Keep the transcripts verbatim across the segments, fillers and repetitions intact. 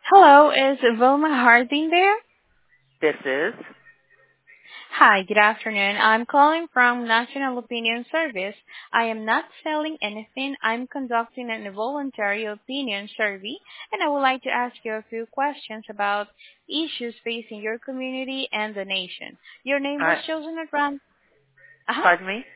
Hello, is Vilma Harding there? This is. Hi, good afternoon. I'm calling from National Opinion Service. I am not selling anything. I'm conducting an voluntary opinion survey, and I would like to ask you a few questions about issues facing your community and the nation. Your name was I, chosen at random. Uh-huh. pardon me?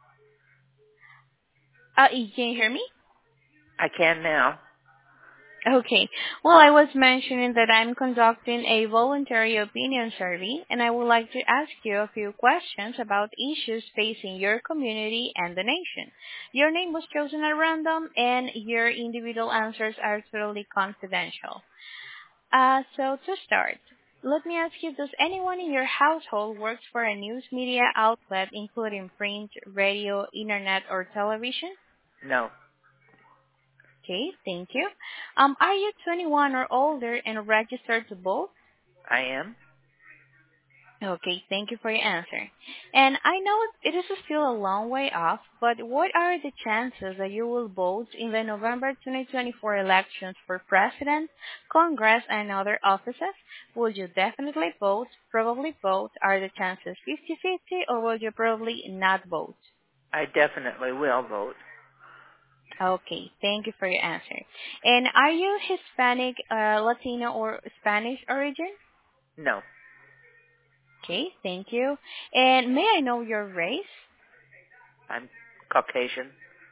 Uh, can you hear me? I can now. Okay. Well, I was mentioning that I'm conducting a voluntary opinion survey, and I would like to ask you a few questions about issues facing your community and the nation. Your name was chosen at random, and your individual answers are totally confidential. Uh, so to start, let me ask you, does anyone in your household works for a news media outlet, including print, radio, internet, or television? No, Okay, thank you. Um, are you twenty-one or older and registered to vote? I am. Okay, thank you for your answer. And I know it is still a long way off, but what are the chances that you will vote in the November twenty twenty-four elections for President, Congress, and other offices? Will you definitely vote, probably vote? Are the chances fifty-fifty, or will you probably not vote? I definitely will vote. Okay, thank you for your answer. And are you Hispanic, uh, Latino, or Spanish origin? No, Okay, thank you. And may I know your race? I'm Caucasian.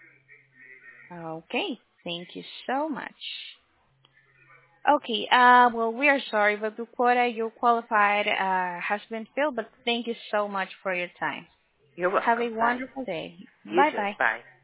Okay, thank you so much. Okay, uh, well, we are sorry, but the quota you qualified uh, has been filled, but thank you so much for your time. You're Have a welcome. Bye. wonderful day. You too. Bye-bye. Bye.